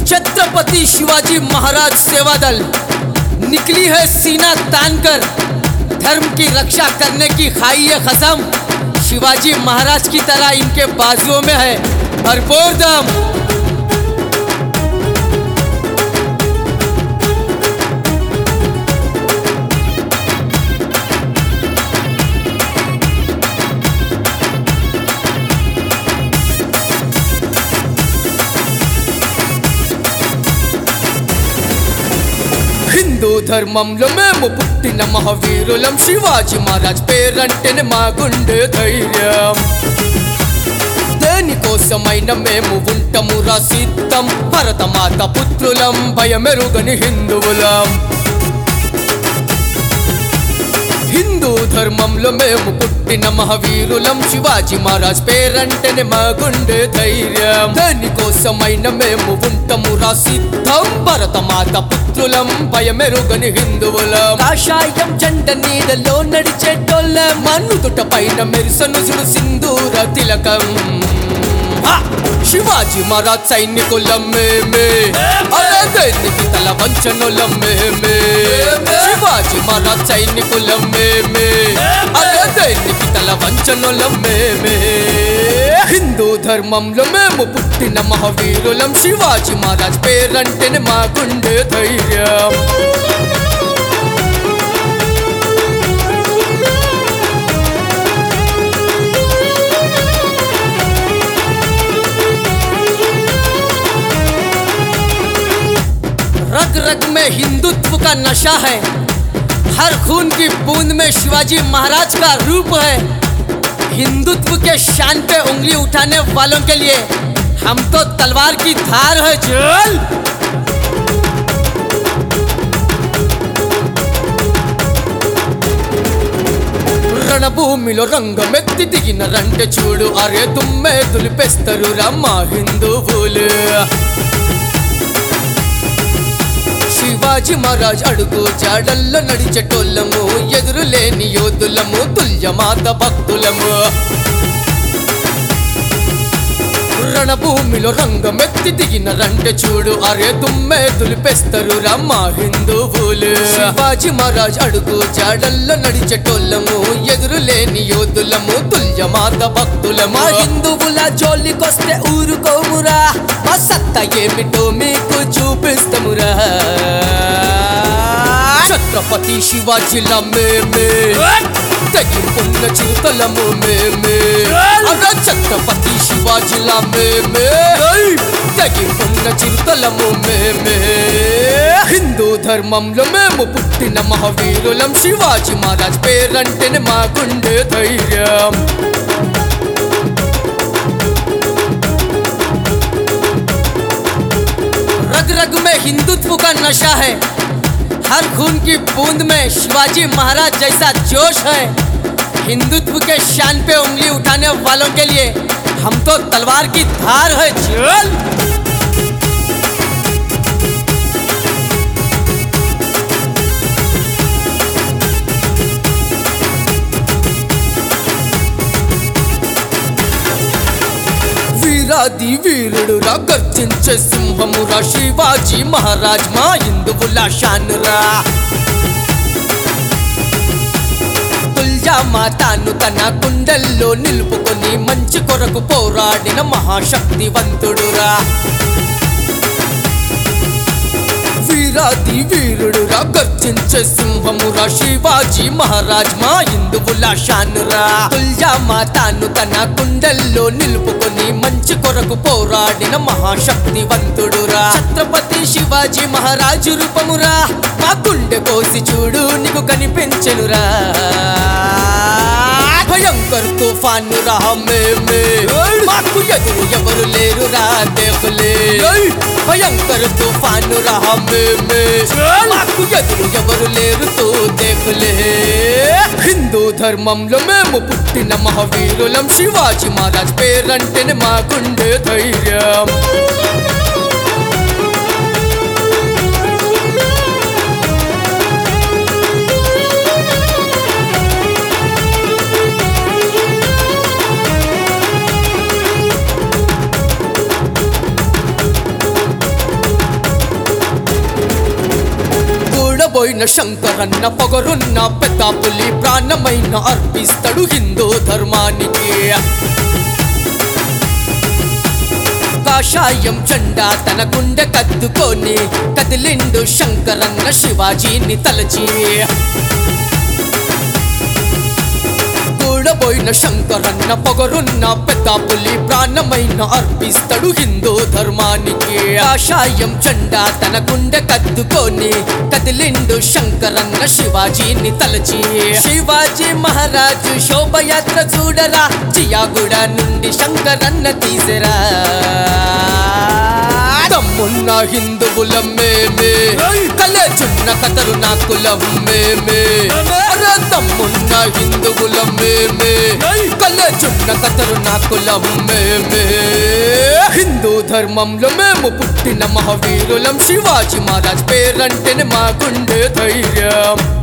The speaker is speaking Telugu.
छत्रपति शिवाजी महाराज सेवा दल निकली है सीना तानकर धर्म की रक्षा करने की खाई है कसम। शिवाजी महाराज की तरह इनके बाजुओं में है भरपूर दम। హిందూ ధర్మంలో మేము పుట్టిన మహావీరులం శివాజీ మహారాజ్ పేరంటేనే మా గుండె ధైర్యం। దేనికోసమైన మేము ఉంటాము రా సిద్ధం భరతమాత పుత్రులం భయమెరుగని హిందువులం। హిందూ ధర్మంలో మేము పుట్టిన మహావీరులం శివాజీ మహారాజ్ పేరంటేనే మా గుండె ధైర్యం। దేనికోసమైన మేము ఉంటాము రా సిద్ధం భరతమాత పుత్రులం భయమెరుగని హిందువులం। కాషాయం జెండ నీడలో నడిచేటోళ్ళ మన్నుదుట పైన మెరుసను చూడు సింధూర తిలకం। శివాజీ మహారాజ్ సైనికులం మేమే అరే దేనికి తల వంచనులం మేమే। శివాజీ మహారాజ్ సైనికులం మేమే అరే దేనికి తల వంచనులం మేమే। హిందూ ధర్మంలో మేము పుట్టిన మహావీరులం శివాజీ మహారాజ్ పేరంటేనే మా గుండె ధైర్యం। रग रग में हिंदुत्व का नशा है हर खून की बूंद में शिवाजी महाराज का रूप है। हिंदुत्व के शान पे उंगली उठाने वालों के लिए हम तो तलवार की धार है चल। రణభూమిలో రంగమెత్తి దిగిన రంటె చూడు అరే తుమ్మే దులిపేస్తారు రమ్మా హిందువులు। శివాజీ మహారాజ్ అడుగు జాడల్లో నడిచేటోళ్ళము ఎదురులేని యోధులము తుల్యమాత భక్తులము। రణభూమిలో రంగమెత్తి దిగిన రంటె చూడు అరే తుమ్మే దులిపేస్తారు రమ్మా హిందువులు। శివాజీ మహారాజ్ అడుగు జాడల్లో నడిచేటోళ్ళము ఎదురులేని యోధులము తుల్యమాత భక్తులము। హిందువుల జోలికొస్తే ఊరుకోమురా మా సత్తా ఏమిటో మీకు చూపిస్తామురా। ఛత్రపతి శివాజీల మేమే తెగింపున్న చిరుతలము మేమే అరే ఛత్రపతి శివాజీల మేమే తెగింపున్న చిరుతలము మేమే। హిందూ ధర్మంలో మేము పుట్టిన మహావీరులం శివాజీ మహారాజ్ పేరంటేనే మా గుండె ధైర్యం। रग रग में हिंदुत्व का नशा है हर खून की बूंद में शिवाजी महाराज जैसा जोश है। हिंदुत्व के शान पे उंगली उठाने वालों के लिए हम तो तलवार की धार है चल। వీరాది వీరుడురా గర్జించే సింహమురా శివాజీ మహారాజ్ మా హిందువుల షానురా। తుల్జా మాతాను తన గుండెల్లో నిలుపుకొని మంచి కొరకు పోరాడిన మహాశక్తివంతుడురా। వీరాది వీరుడురా గర్జించే సింహమురా శివాజీ మహారాజ్ మా హిందువుల షానురా। తుల్జా మాతాను తన గుండెల్లో నిలుపుకొని మంచి కొరకు పోరాడిన మహాశక్తివంతుడురా। ఛత్రపతి శివాజీ మహారాజు రూపమురా మా గుండె కోసి చూడు నీకు కనిపించెనురా। భయంకర్ తుఫాను రా మేమే మాకు ఎదురు ఎవరు లేరురా దేఖలే। భయంకర్ తుఫాను రా మేమే మాకు ఎదురు ఎవరు లేరు తో దేఖలే। హిందూ ధర్మంలో మేము పుట్టిన మహావీరులం శివాజీ మహారాజ్ పేరంటేనే మా గుండె ధైర్యం। కూడబోయిన శంకరన్న పొగరున్న పెద్ద పులి ప్రాణమైన అర్పిస్తాడు హిందూ ధర్మానికి. కాషాయం జెండా తన గుండె కద్దుకొని కదిలిండు శంకరన్న శివాజీని తలచి. కూడబోయిన శంకరన్న పొగరున్న పెద్ద పులి ప్రాణమైన అర్పిస్తాడు హిందూ ధర్మానికి. కాషాయం జెండా తన గుండె కద్దుకొని కదిలిండు శంకరన్న శివాజీని తలచి. శివాజీ మహారాజు శోభయాత్ర చూడరా జియాగూడ నుండి శంకరన్న తీసరా. తమ్మున్న హిందువులం మేమే కలేచున్న కతరు నా కులం మేమే. తమ్మున్న హిందువులం మేమే కలేచున్న కతరు నా కులం మేమే. హిందూ ధర్మంలో మేము పుట్టిన మహావీరులం శివాజీ మహారాజ్ పేరంటేనే మా గుండె ధైర్యం.